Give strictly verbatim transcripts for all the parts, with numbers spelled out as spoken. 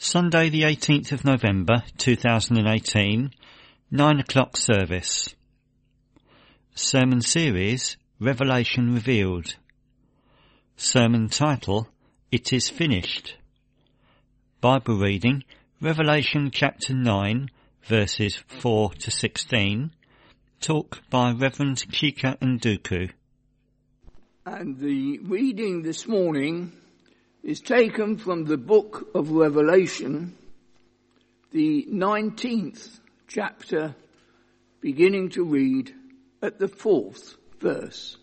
Sunday the eighteenth of November two thousand eighteen, nine o'clock service. Sermon series, Revelation Revealed. Sermon title, It is Finished. Bible reading, Revelation chapter nine, verses four to sixteen. Talk by Reverend Chika Nduku. And the reading this morning is taken from the book of Revelation, the nineteenth chapter, beginning to read at the fourth verse.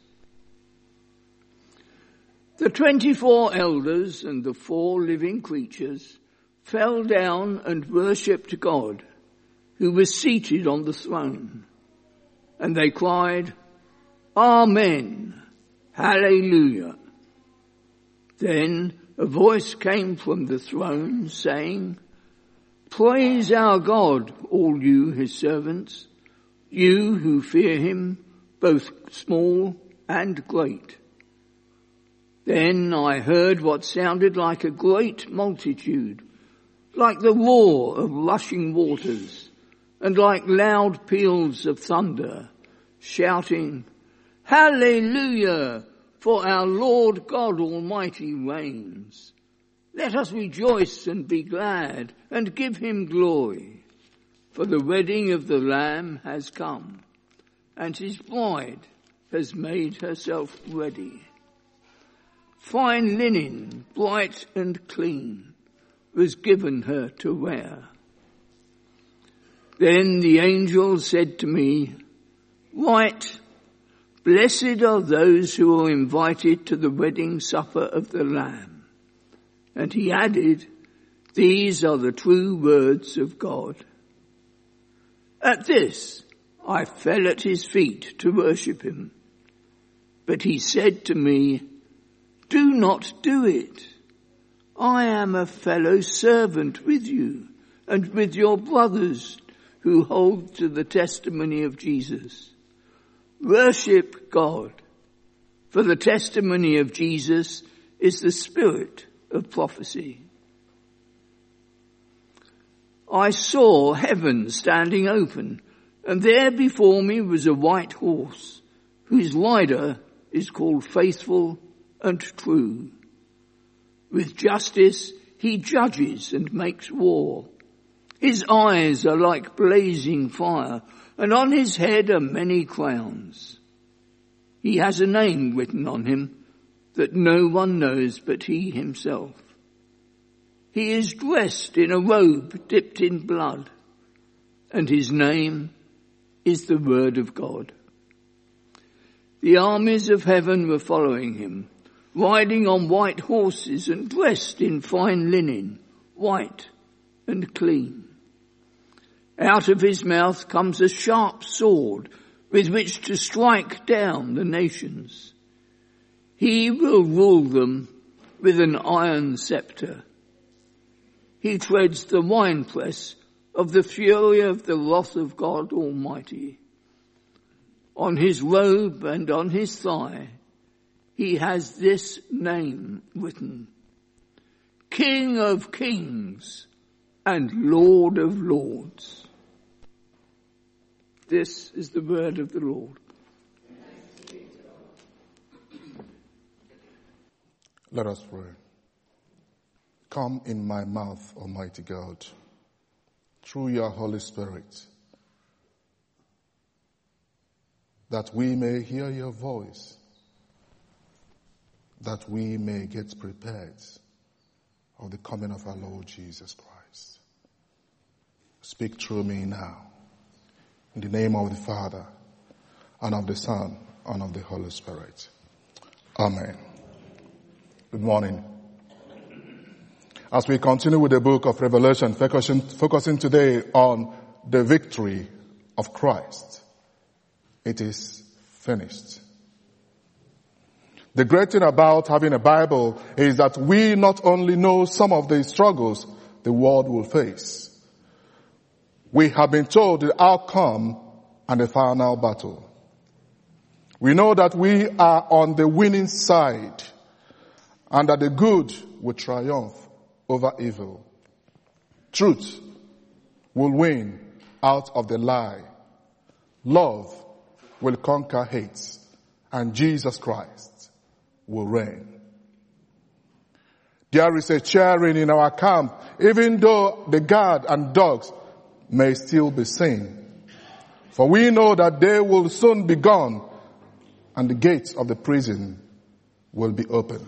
The twenty-four elders and the four living creatures fell down and worshipped God, who was seated on the throne. And they cried, Amen, Hallelujah. Then a voice came from the throne saying, Praise our God, all you his servants, you who fear him, both small and great. Then I heard what sounded like a great multitude, like the roar of rushing waters, and like loud peals of thunder, shouting, Hallelujah! For our Lord God Almighty reigns. Let us rejoice and be glad and give him glory. For the wedding of the Lamb has come, and his bride has made herself ready. Fine linen, bright and clean, was given her to wear. Then the angel said to me, Write, Blessed are those who are invited to the wedding supper of the Lamb. And he added, These are the true words of God. At this, I fell at his feet to worship him. But he said to me, Do not do it. I am a fellow servant with you and with your brothers who hold to the testimony of Jesus. Worship God, for the testimony of Jesus is the spirit of prophecy. I saw heaven standing open, and there before me was a white horse, whose rider is called Faithful and True. With justice he judges and makes war. His eyes are like blazing fire, and on his head are many crowns. He has a name written on him that no one knows but he himself. He is dressed in a robe dipped in blood, and his name is the Word of God. The armies of heaven were following him, riding on white horses and dressed in fine linen, white and clean. Out of his mouth comes a sharp sword with which to strike down the nations. He will rule them with an iron scepter. He treads the winepress of the fury of the wrath of God Almighty. On his robe and on his thigh, he has this name written, King of Kings and Lord of Lords. This is the word of the Lord. Let us pray. Come in my mouth, Almighty God, through your Holy Spirit, that we may hear your voice, that we may get prepared of the coming of our Lord Jesus Christ. Speak through me now, in the name of the Father, and of the Son, and of the Holy Spirit. Amen. Good morning. As we continue with the book of Revelation, focusing, focusing today on the victory of Christ, it is finished. The great thing about having a Bible is that we not only know some of the struggles the world will face, we have been told the outcome and the final battle. We know that we are on the winning side and that the good will triumph over evil. Truth will win out of the lie. Love will conquer hate, and Jesus Christ will reign. There is a cheering in our camp, even though the guard and dogs may still be seen. For we know that they will soon be gone, and the gates of the prison will be open.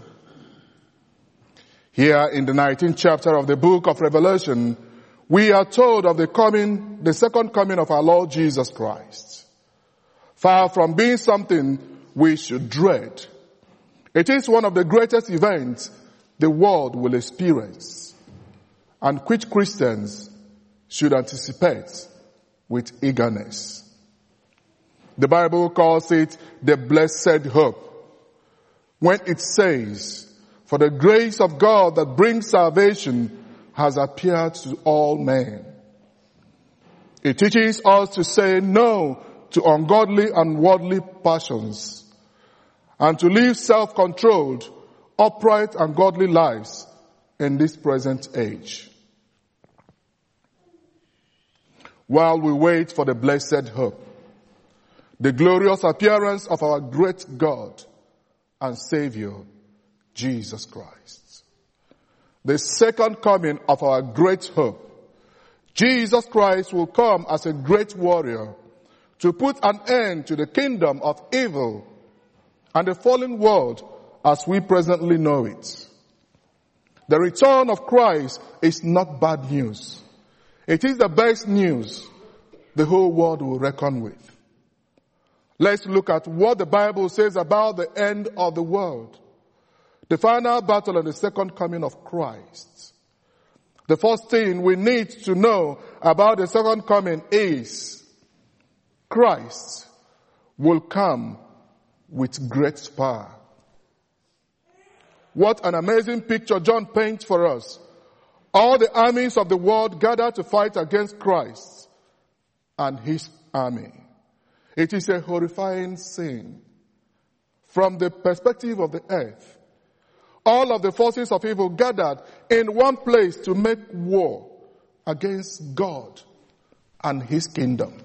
Here in the nineteenth chapter of the book of Revelation, we are told of the coming, the second coming of our Lord Jesus Christ. Far from being something we should dread, it is one of the greatest events the world will experience, and which Christians should anticipate with eagerness. The Bible calls it the blessed hope, when it says, "For the grace of God that brings salvation has appeared to all men." It teaches us to say no to ungodly and worldly passions, and to live self-controlled, upright and godly lives in this present age. While we wait for the blessed hope, the glorious appearance of our great God and Savior, Jesus Christ. The second coming of our great hope, Jesus Christ will come as a great warrior to put an end to the kingdom of evil and the fallen world as we presently know it. The return of Christ is not bad news. It is the best news the whole world will reckon with. Let's look at what the Bible says about the end of the world, the final battle and the second coming of Christ. The first thing we need to know about the second coming is Christ will come with great power. What an amazing picture John paints for us. All the armies of the world gather to fight against Christ and his army. It is a horrifying scene. From the perspective of the earth, all of the forces of evil gathered in one place to make war against God and his kingdom.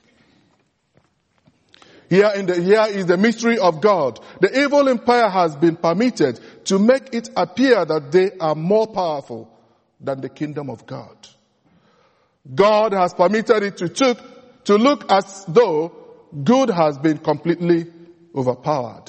Here in the, here is the mystery of God. The evil empire has been permitted to make it appear that they are more powerful than the kingdom of God. God has permitted it to, took, to look as though good has been completely overpowered,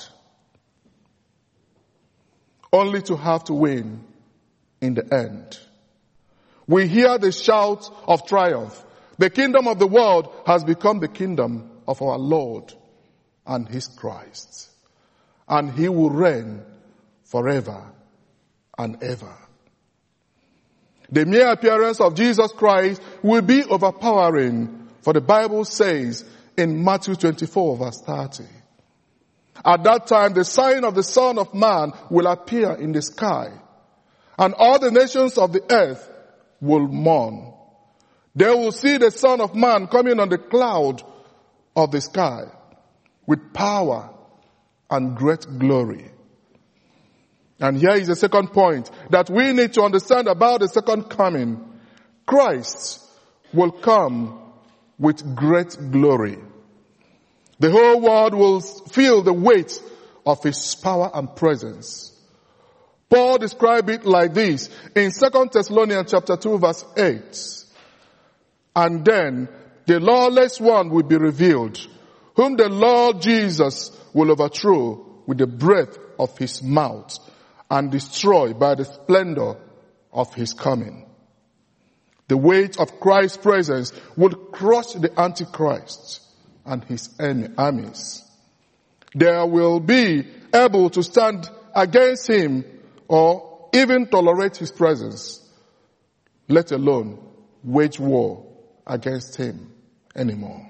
only to have to win in the end. We hear the shout of triumph. The kingdom of the world has become the kingdom of our Lord and his Christ, and he will reign forever and ever. The mere appearance of Jesus Christ will be overpowering, for the Bible says in Matthew twenty-four verse thirty, "At that time the sign of the Son of Man will appear in the sky, and all the nations of the earth will mourn. They will see the Son of Man coming on the cloud of the sky with power and great glory." And here is the second point that we need to understand about the second coming. Christ will come with great glory. The whole world will feel the weight of his power and presence. Paul described it like this in Second Thessalonians chapter two verse eight. "And then the lawless one will be revealed, whom the Lord Jesus will overthrow with the breath of his mouth and destroy by the splendor of his coming." The weight of Christ's presence would crush the Antichrist and his armies. They will be able to stand against him or even tolerate his presence, let alone wage war against him anymore.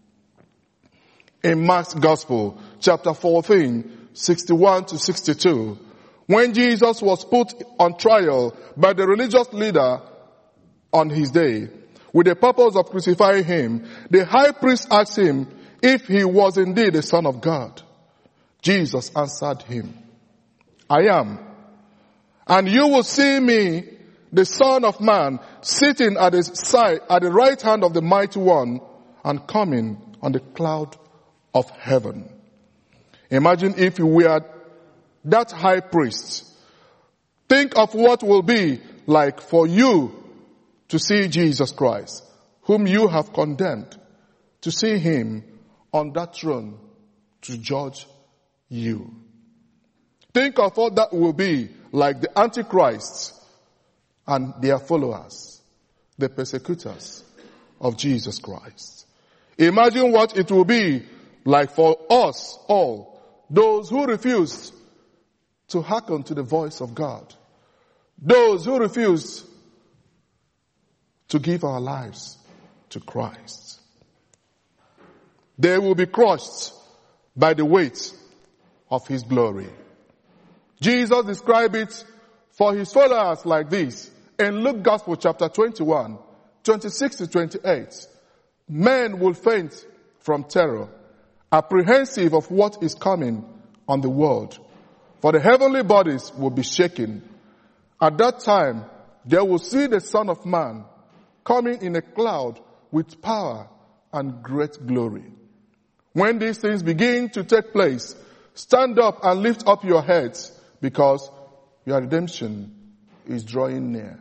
In Mark's Gospel, chapter fourteen, sixty-one to sixty-two, when Jesus was put on trial by the religious leader on his day, with the purpose of crucifying him, the high priest asked him if he was indeed the Son of God. Jesus answered him, "I am. And you will see me the Son of Man sitting at his side, at the right hand of the Mighty One, and coming on the cloud of heaven. Imagine if you were that high priest. Think of what will be like for you to see Jesus Christ, whom you have condemned, to see him on that throne to judge you. Think of what that will be like the Antichrists and their followers, the persecutors of Jesus Christ. Imagine what it will be like for us all, those who refuse to hearken to the voice of God, those who refuse to give our lives to Christ. They will be crushed by the weight of his glory. Jesus described it for his followers like this in Luke Gospel chapter twenty-one, twenty-six to twenty-eight. Men will faint from terror, apprehensive of what is coming on the world, for the heavenly bodies will be shaken. At that time, they will see the Son of Man coming in a cloud with power and great glory. When these things begin to take place, stand up and lift up your heads, because your redemption is drawing near.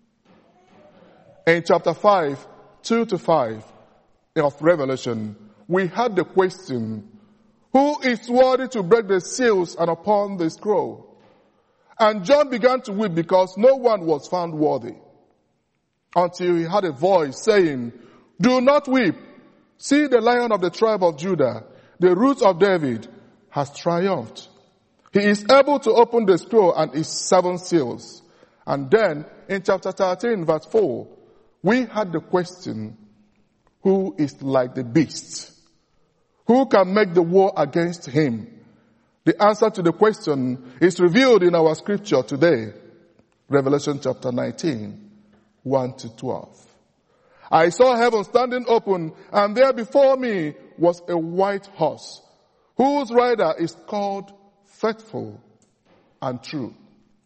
In chapter five, two to five of Revelation, we had the question, who is worthy to break the seals and open the scroll? And John began to weep because no one was found worthy, until he had a voice saying, do not weep. See, the Lion of the tribe of Judah, the Root of David, has triumphed. He is able to open the scroll and its seven seals. And then in chapter thirteen, verse four, we had the question, who is like the beast? Who can make the war against him? The answer to the question is revealed in our scripture today, Revelation chapter nineteen, one to twelve. I saw heaven standing open, and there before me was a white horse, whose rider is called Faithful and True.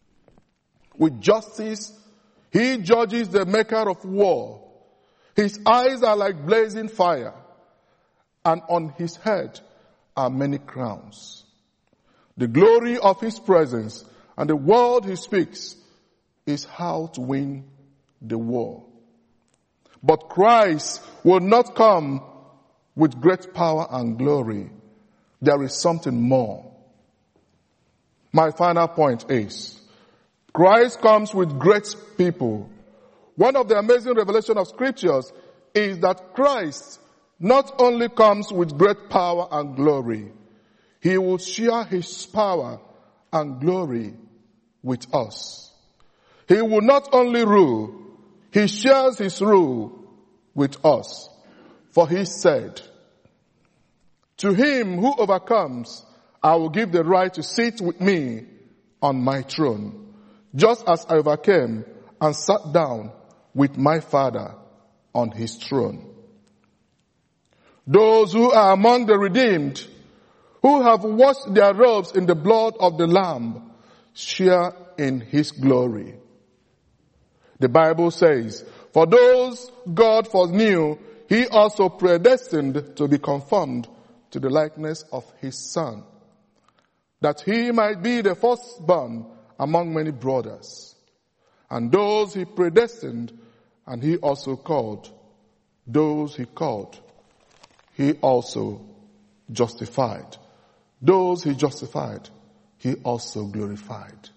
With justice, he judges the maker of war. His eyes are like blazing fire, and on his head are many crowns. The glory of his presence and the word he speaks is how to win the war. But Christ will not come with great power and glory. There is something more. My final point is, Christ comes with great people. One of the amazing revelations of scriptures is that Christ not only comes with great power and glory, he will share his power and glory with us. He will not only rule, he shares his rule with us. For he said, to him who overcomes, I will give the right to sit with me on my throne, just as I overcame and sat down with my Father on his throne. Those who are among the redeemed, who have washed their robes in the blood of the Lamb, share in his glory. The Bible says, for those God foreknew, he also predestined to be conformed to the likeness of his Son, that he might be the firstborn among many brothers. And those he predestined, and he also called. Those he called, he also justified. Those he justified, he also glorified.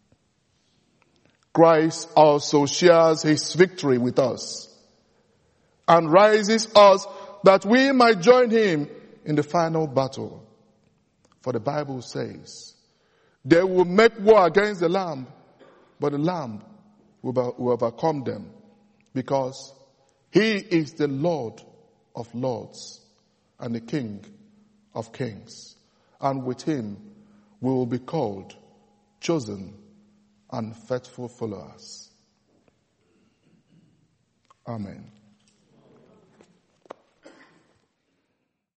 Christ also shares his victory with us and rises us that we might join him in the final battle. For the Bible says, they will make war against the Lamb, but the Lamb will overcome them, because he is the Lord of lords and the King of kings. And with him we will be called chosen and faithful followers. Amen.